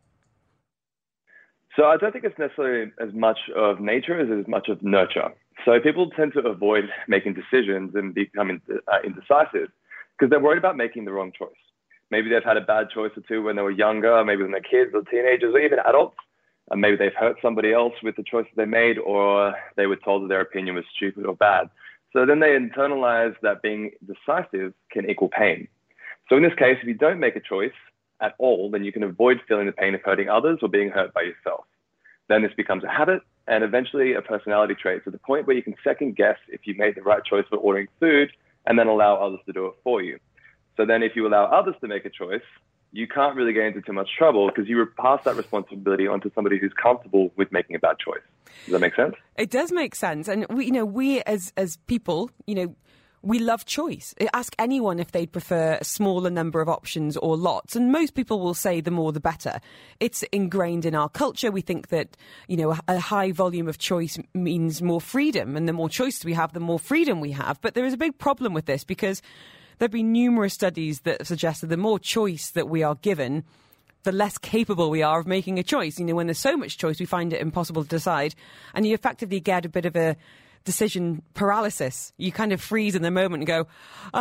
So I don't think it's necessarily as much of nature as much of nurture. So people tend to avoid making decisions and become indecisive because they're worried about making the wrong choice. Maybe they've had a bad choice or two when they were younger, maybe when they're kids or teenagers or even adults. And maybe they've hurt somebody else with the choices they made, or they were told that their opinion was stupid or bad. So then they internalize that being decisive can equal pain. So in this case, if you don't make a choice at all, then you can avoid feeling the pain of hurting others or being hurt by yourself. Then this becomes a habit and eventually a personality trait to the point where you can second guess if you made the right choice for ordering food and then allow others to do it for you. So then if you allow others to make a choice, you can't really get into too much trouble because you pass that responsibility onto somebody who's comfortable with making a bad choice. Does that make sense? It does make sense. And we as people, we love choice. Ask anyone if they'd prefer a smaller number of options or lots. And most people will say the more the better. It's ingrained in our culture. We think that, a high volume of choice means more freedom. And the more choice we have, the more freedom we have. But there is a big problem with this because there have been numerous studies that suggest that the more choice that we are given, the less capable we are of making a choice. When there's so much choice, we find it impossible to decide. And you effectively get a bit of a decision paralysis. You kind of freeze in the moment and go,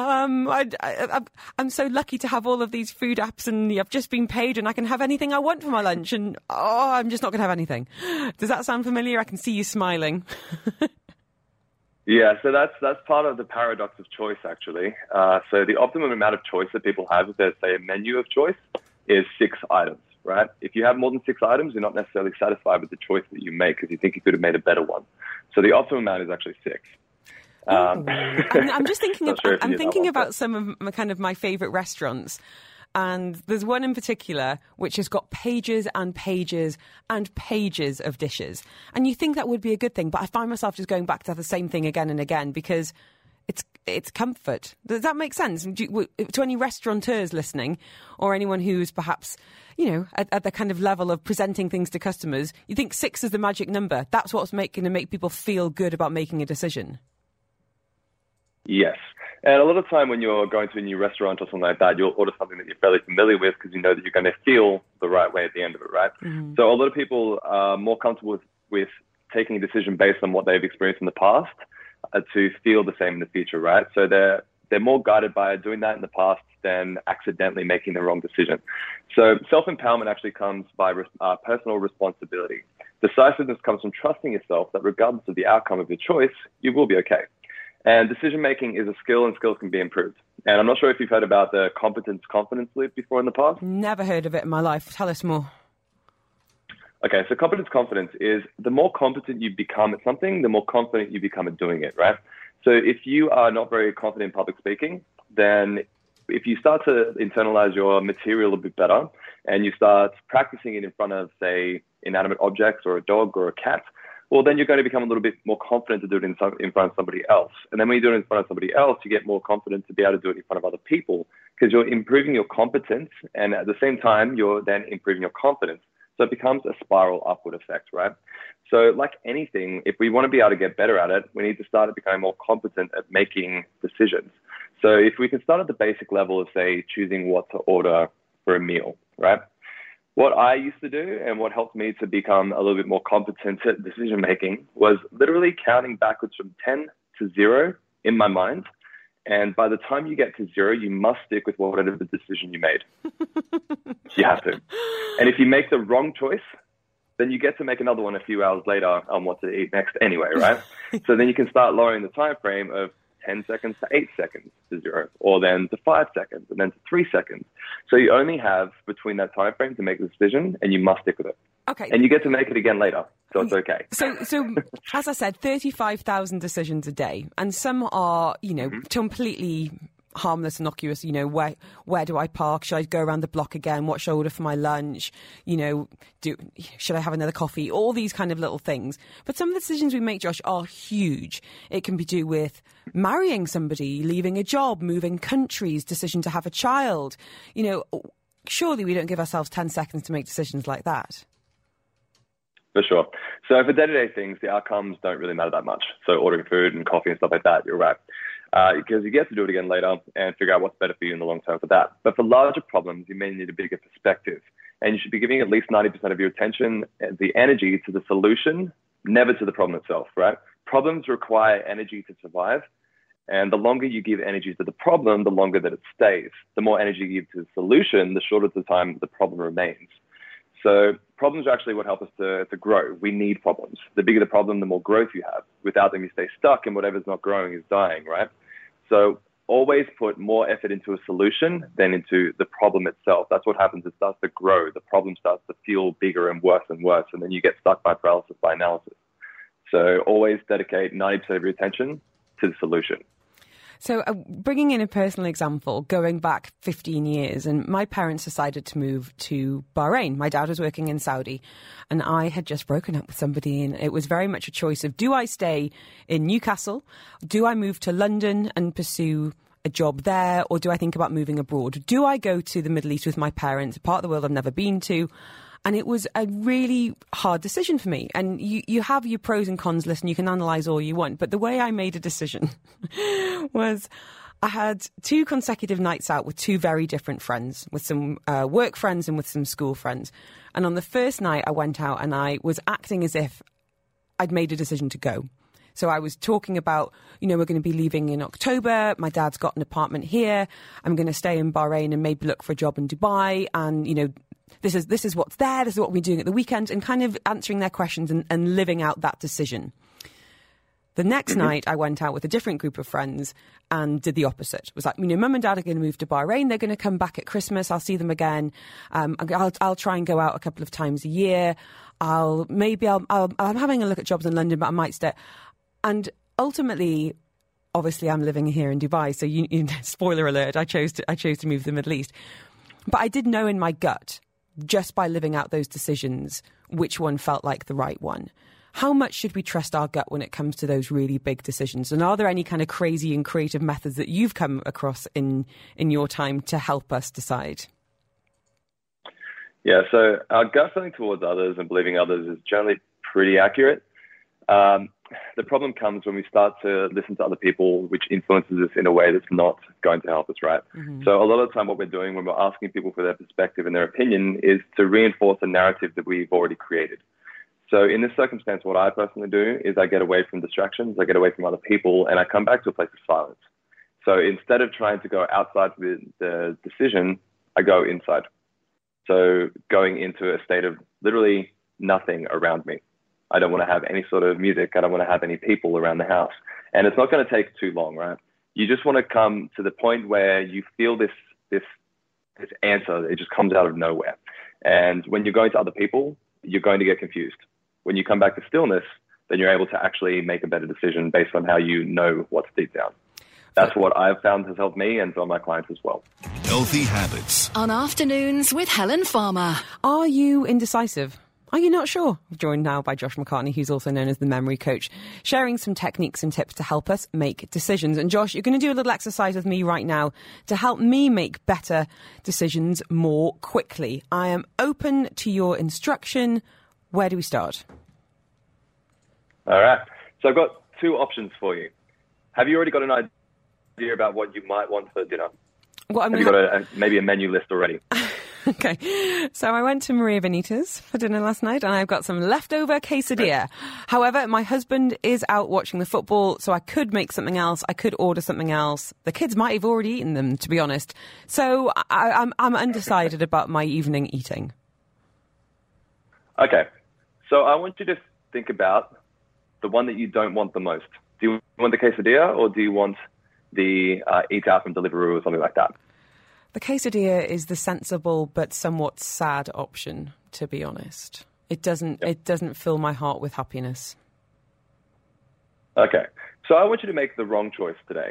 I'm so lucky to have all of these food apps and I've just been paid and I can have anything I want for my lunch and I'm just not going to have anything. Does that sound familiar? I can see you smiling. Yeah, so that's part of the paradox of choice, actually. So the optimum amount of choice that people have, if there's, say, a menu of choice, is 6 items, right? If you have more than 6 items, you're not necessarily satisfied with the choice that you make because you think you could have made a better one. So the optimum amount is actually 6. I'm just thinking about some of my favourite restaurants. And there's one in particular which has got pages and pages and pages of dishes. And you think that would be a good thing, but I find myself just going back to the same thing again and again because it's comfort. Does that make sense? To any restaurateurs listening or anyone who's perhaps, at the kind of level of presenting things to customers, you think 6 is the magic number. That's what's going to make people feel good about making a decision. Yes. And a lot of time when you're going to a new restaurant or something like that, you'll order something that you're fairly familiar with because you know that you're going to feel the right way at the end of it, right? Mm-hmm. So a lot of people are more comfortable with taking a decision based on what they've experienced in the past to feel the same in the future, right? So they're more guided by doing that in the past than accidentally making the wrong decision. So self-empowerment actually comes by personal responsibility. Decisiveness comes from trusting yourself that regardless of the outcome of your choice, you will be okay. And decision-making is a skill, and skills can be improved. And I'm not sure if you've heard about the competence-confidence loop before in the past. Never heard of it in my life. Tell us more. Okay, so competence-confidence is the more competent you become at something, the more confident you become at doing it, right? So if you are not very confident in public speaking, then if you start to internalize your material a bit better and you start practicing it in front of, say, inanimate objects or a dog or a cat, well, then you're going to become a little bit more confident to do it in front of somebody else. And then when you do it in front of somebody else, you get more confident to be able to do it in front of other people because you're improving your competence and at the same time, you're then improving your confidence. So it becomes a spiral upward effect, right? So like anything, if we want to be able to get better at it, we need to start becoming more competent at making decisions. So if we can start at the basic level of, say, choosing what to order for a meal, right? What I used to do and what helped me to become a little bit more competent at decision-making was literally counting backwards from 10 to 0 in my mind. And by the time you get to 0, you must stick with whatever the decision you made. You have to. And if you make the wrong choice, then you get to make another one a few hours later on what to eat next anyway, right? So then you can start lowering the time frame of 10 seconds to 8 seconds to 0, or then to 5 seconds, and then to 3 seconds. So you only have between that time frame to make the decision, and you must stick with it. Okay. And you get to make it again later, so it's okay. So as I said, 35,000 decisions a day, and some are, completely harmless, innocuous. Where do I park? Should I go around the block again? What should I order for my lunch? Should I have another coffee? All these kind of little things. But some of the decisions we make, Josh, are huge. It can be to do with marrying somebody, leaving a job, moving countries, decision to have a child. surely we don't give ourselves 10 seconds to make decisions like that. For sure. So for day-to-day things, the outcomes don't really matter that much. So ordering food and coffee and stuff like that, you're right. Because you get to do it again later and figure out what's better for you in the long term for that. But for larger problems, you may need a bigger perspective. And you should be giving at least 90% of your attention and the energy to the solution, never to the problem itself, right? Problems require energy to survive. And the longer you give energy to the problem, the longer that it stays. The more energy you give to the solution, the shorter the time the problem remains. So problems are actually what help us to grow. We need problems. The bigger the problem, the more growth you have. Without them, you stay stuck, and whatever's not growing is dying, right? So always put more effort into a solution than into the problem itself. That's what happens. It starts to grow. The problem starts to feel bigger and worse, and then you get stuck by paralysis by analysis. So always dedicate 90% of your attention to the solution. So bringing in a personal example, going back 15 years, and my parents decided to move to Bahrain. My dad was working in Saudi, and I had just broken up with somebody, and it was very much a choice of, do I stay in Newcastle? Do I move to London and pursue a job there? Or do I think about moving abroad? Do I go to the Middle East with my parents, a part of the world I've never been to? And it was a really hard decision for me. And you have your pros and cons list and you can analyse all you want. But the way I made a decision was I had 2 consecutive nights out with 2 very different friends, with some work friends and with some school friends. And on the first night I went out and I was acting as if I'd made a decision to go. So I was talking about, we're going to be leaving in October. My dad's got an apartment here. I'm going to stay in Bahrain and maybe look for a job in Dubai. And, this is what's there. This is what we're doing at the weekend, and kind of answering their questions and living out that decision. The next night, I went out with a different group of friends and did the opposite. It was like, Mum and Dad are going to move to Bahrain. They're going to come back at Christmas. I'll see them again. I'll try and go out a couple of times a year. I'm having a look at jobs in London, but I might stay. And ultimately, obviously, I'm living here in Dubai. So, spoiler alert, I chose to move to the Middle East. But I did know in my gut, just by living out those decisions, which one felt like the right one. How much should we trust our gut when it comes to those really big decisions? And are there any kind of crazy and creative methods that you've come across in your time to help us decide? Yeah, so our gut feeling towards others and believing others is generally pretty accurate. The problem comes when we start to listen to other people, which influences us in a way that's not going to help us, right? Mm-hmm. So a lot of the time what we're doing when we're asking people for their perspective and their opinion is to reinforce a narrative that we've already created. So in this circumstance, what I personally do is I get away from distractions, I get away from other people, and I come back to a place of silence. So instead of trying to go outside the decision, I go inside. So going into a state of literally nothing around me. I don't want to have any sort of music. I don't want to have any people around the house. And it's not going to take too long, right? You just want to come to the point where you feel this answer. It just comes out of nowhere. And when you're going to other people, you're going to get confused. When you come back to stillness, then you're able to actually make a better decision based on how you know what's deep down. That's what I've found has helped me and for my clients as well. Healthy habits. On Afternoons with Helen Farmer. Are you indecisive? Are you not sure? I'm joined now by Josh McCartney, who's also known as the Memory Coach, sharing some techniques and tips to help us make decisions. And Josh, you're going to do a little exercise with me right now to help me make better decisions more quickly. I am open to your instruction. Where do we start? All right. So I've got 2 options for you. Have you already got an idea about what you might want for dinner? Well, have you got maybe a menu list already? Okay, so I went to Maria Benitez for dinner last night and I've got some leftover quesadilla. However, my husband is out watching the football, so I could make something else. I could order something else. The kids might have already eaten them, to be honest. So I'm undecided about my evening eating. Okay, so I want you to think about the one that you don't want the most. Do you want the quesadilla or do you want the eat out from Deliveroo or something like that? The quesadilla is the sensible but somewhat sad option, to be honest. It doesn't fill my heart with happiness. Okay. So I want you to make the wrong choice today.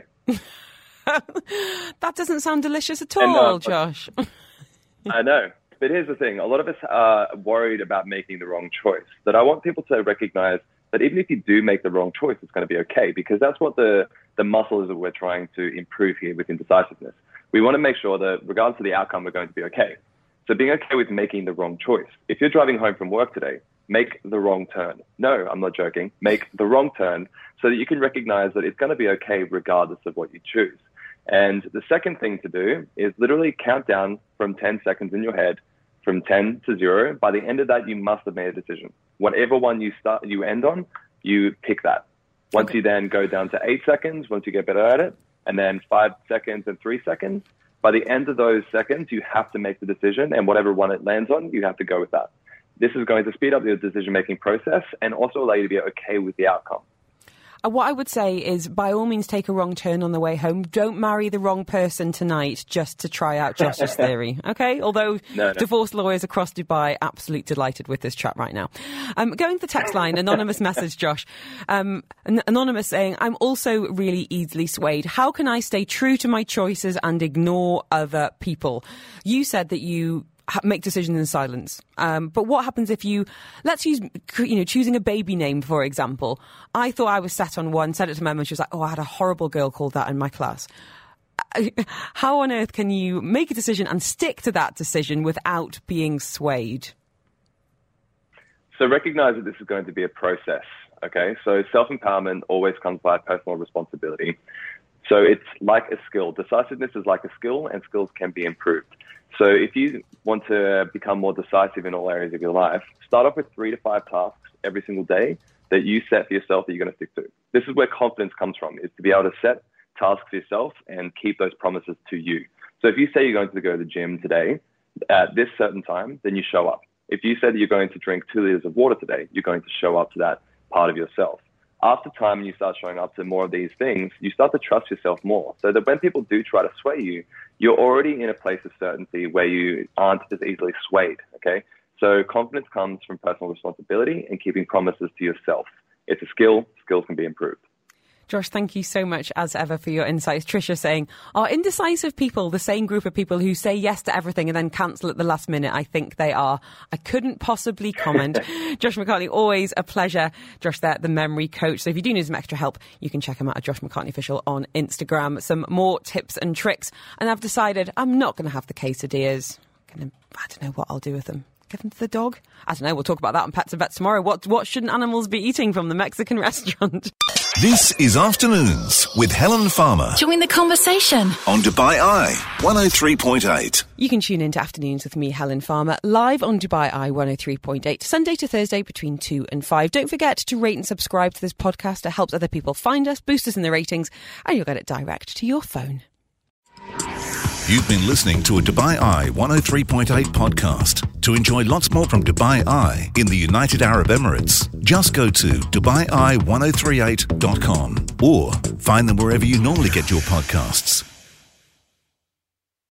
That doesn't sound delicious at all, Josh. I know. But here's the thing. A lot of us are worried about making the wrong choice. But I want people to recognize that even if you do make the wrong choice, it's going to be okay, because that's what the muscle is that we're trying to improve here with indecisiveness. We want to make sure that regardless of the outcome, we're going to be okay. So being okay with making the wrong choice. If you're driving home from work today, make the wrong turn. No, I'm not joking. Make the wrong turn so that you can recognize that it's going to be okay regardless of what you choose. And the second thing to do is literally count down from 10 seconds in your head, from 10 to 0. By the end of that, you must have made a decision. Whatever one you end on, you pick that. Once you then go down to 8 seconds, once you get better at it, and then 5 seconds and 3 seconds, by the end of those seconds, you have to make the decision, and whatever one it lands on, you have to go with that. This is going to speed up your decision-making process and also allow you to be okay with the outcome. What I would say is, by all means, take a wrong turn on the way home. Don't marry the wrong person tonight just to try out Josh's theory, okay? Although divorce lawyers across Dubai, absolutely delighted with this chat right now. Going to the text line, anonymous message, Josh. Anonymous saying, I'm also really easily swayed. How can I stay true to my choices and ignore other people? You said that you make decisions in silence. But what happens if let's use, choosing a baby name, for example. I thought I was set on one, said it to my mum, and she was like, I had a horrible girl called that in my class. How on earth can you make a decision and stick to that decision without being swayed? So recognize that this is going to be a process, okay? So self-empowerment always comes by personal responsibility. So it's like a skill. Decisiveness is like a skill, and skills can be improved. So if you want to become more decisive in all areas of your life, start off with 3 to 5 tasks every single day that you set for yourself that you're going to stick to. This is where confidence comes from, is to be able to set tasks for yourself and keep those promises to you. So if you say you're going to go to the gym today at this certain time, then you show up. If you say that you're going to drink 2 liters of water today, you're going to show up to that part of yourself. After time, and you start showing up to more of these things, you start to trust yourself more. So that when people do try to sway you, you're already in a place of certainty where you aren't as easily swayed, okay? So confidence comes from personal responsibility and keeping promises to yourself. It's a skill. Skills can be improved. Josh, thank you so much, as ever, for your insights. Tricia saying, are indecisive people the same group of people who say yes to everything and then cancel at the last minute? I think they are. I couldn't possibly comment. Josh McCartney, always a pleasure. Josh there, the memory coach. So if you do need some extra help, you can check him out at Josh McCartney Official on Instagram. Some more tips and tricks. And I've decided I'm not going to have the quesadillas. I don't know what I'll do with them. Give them to the dog? I don't know. We'll talk about that on Pets and Vets tomorrow. What shouldn't animals be eating from the Mexican restaurant? This is Afternoons with Helen Farmer. Join the conversation On Dubai Eye 103.8. You can tune in to Afternoons with me, Helen Farmer, live on Dubai Eye 103.8, Sunday to Thursday between 2 and 5. Don't forget to rate and subscribe to this podcast. It helps other people find us, boost us in the ratings, and you'll get it direct to your phone. You've been listening to a Dubai Eye 103.8 podcast. To enjoy lots more from Dubai Eye in the United Arab Emirates, just go to DubaiEye1038.com or find them wherever you normally get your podcasts.